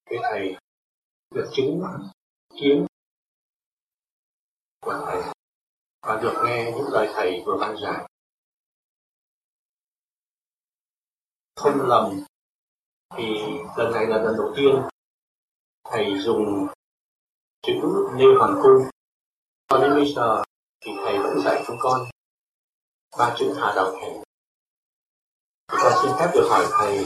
với thầy được chứng kiến của thầy và được nghe những lời thầy vừa ban giảng. Không lầm thì lần này là lần đầu tiên thầy dùng chữ Nêu Hoàng Cung. Cho đến bây giờ thì thầy vẫn dạy chúng con 3 chữ Hà Đạo Thành. Con xin phép được hỏi thầy,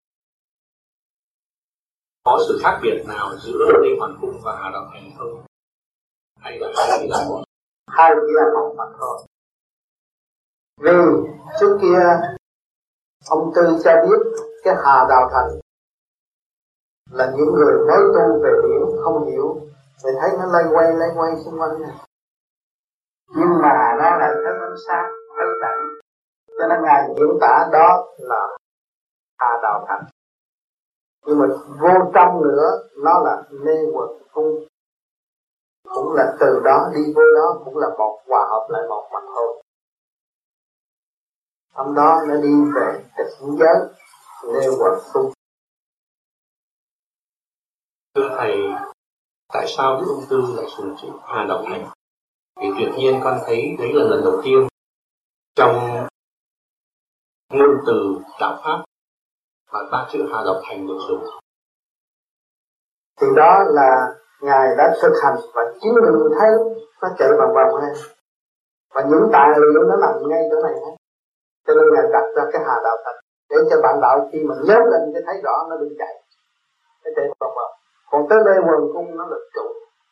có sự khác biệt nào giữa Nêu Hoàng Cung và Hà Đạo Thành không? Hay là hai chỉ là một? Hai chỉ là một mà thôi. Vì trước kia ông Tư cho biết cái Hà Đạo Thành là những người mới tu về biển không hiểu, mình thấy nó lây quay xung quanh này. Nhưng mà nó là thấy ánh sáng, thấy tận, cho nên Ngài diễn tả đó là Hà Đạo Thành. Nhưng mà vô trong nữa nó là Mê Quật Cung, cũng là từ đó đi vô đó cũng là một, hòa hợp lại một mặt thôi. Hôm đó nó đi về tịch giới Mê Quật Cung. Thưa thầy, tại sao Đức Ông Tư lại dùng chữ Hà Đạo Thành? Thì tuyệt nhiên con thấy đấy là lần đầu tiên trong ngôn từ đạo pháp mà 3 chữ Hà Đạo Thành được dùng. Thì đó là Ngài đã thực hành và chính mình thấy nó chạy vòng vòng lên. Và những tài liệu nó nằm ngay chỗ này hết. Cho nên Ngài đặt ra cái Hà Đạo Thành để cho bạn đạo khi mà nhớ lên cái thấy rõ nó đừng chạy. Nó chạy vòng vòng. Còn tới đây quần cung nó là trụ.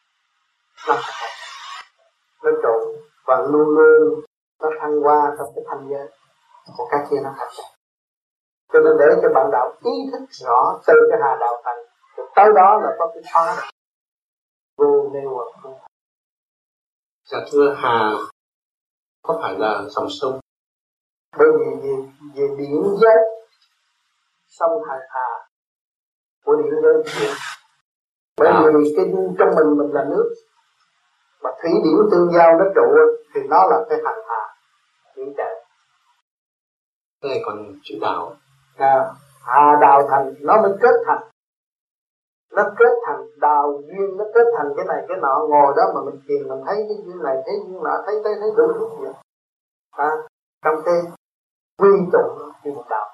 Nó trụ và luôn luôn nó thăng hoa trong cái thanh giới. Còn cái kia nó thành. Cho nên để cho bạn đạo ý thức rõ từ cái Hà Đạo Thành, rồi tới đó là có cái thoát vô nêu quần cung. Dạ thưa, Hà có phải là dòng sông? Bởi vì về biển giới sông Hà của điện giới biển. Bởi vì cái trong mình là nước, mà thủy điển tương giao nó trụ thì nó là cái hành hà biển chảy. Cái này còn chữ đạo. Hà Đạo Thành nó mới kết thành, nó kết thành đào duyên, nó kết thành cái này cái nọ. Ngồi đó mà mình thiền mình thấy cái duyên này thấy duyên nọ, thấy đủ thứ gì trong cái quy tụ như một đạo.